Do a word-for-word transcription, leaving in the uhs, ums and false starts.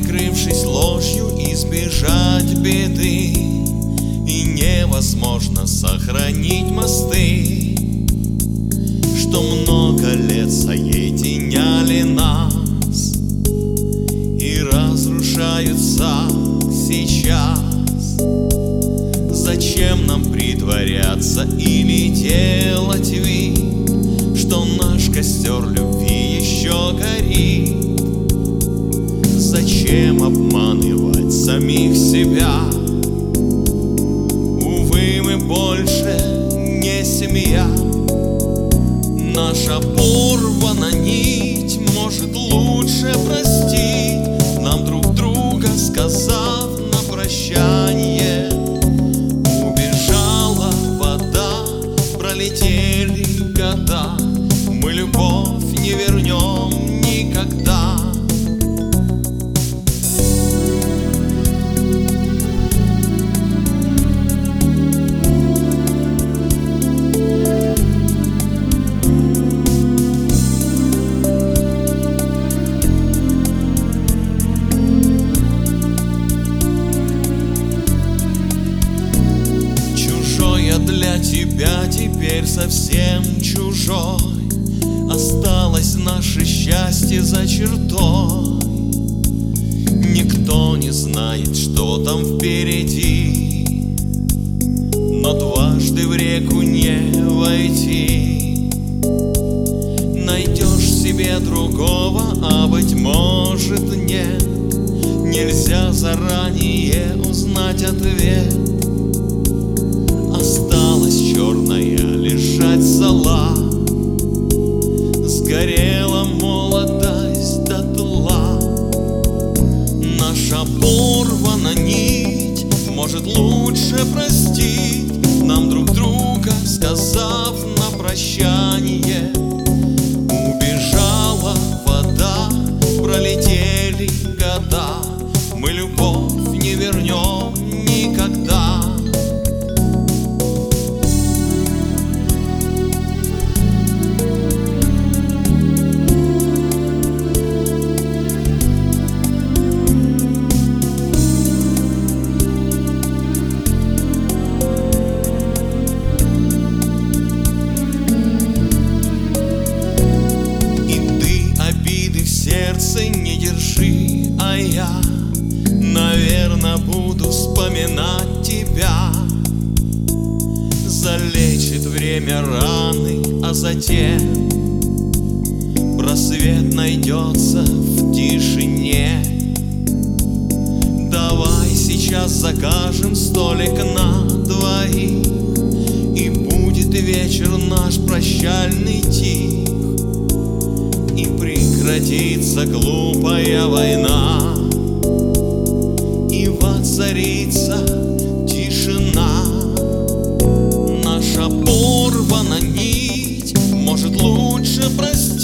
прикрывшись ложью, избежать беды, и невозможно сохранить мосты, что много лет соединяли нас и разрушаются сейчас. Зачем нам притворяться или делать вид, что наш костер любви еще горит? Зачем обманывать самих себя? Увы, мы больше не семья. Наша порвана нить может лучше простить нам друг друга, сказав на прощание. Убежала вода, пролетели года, мы любовь не вернем никогда. Для тебя теперь совсем чужой, осталось наше счастье за чертой. Никто не знает, что там впереди, но дважды в реку не войти. Найдешь себе другого, а быть может нет. Нельзя заранее узнать ответ. Осталась черная лежать зола, сгорела молодость дотла. Наша порвана нить может лучше простить нам друг друга, сказав на прощание. Убежала вода, пролетели года, мы любовь не вернем никогда. Сердце не держи, а я, наверно, буду вспоминать тебя. Залечит время раны, а затем просвет найдется в тишине. Давай сейчас закажем столик на двоих, и будет вечер наш прощальный тих. И прекратится глупая война, и воцарится тишина. Наша порвана нить может лучше простить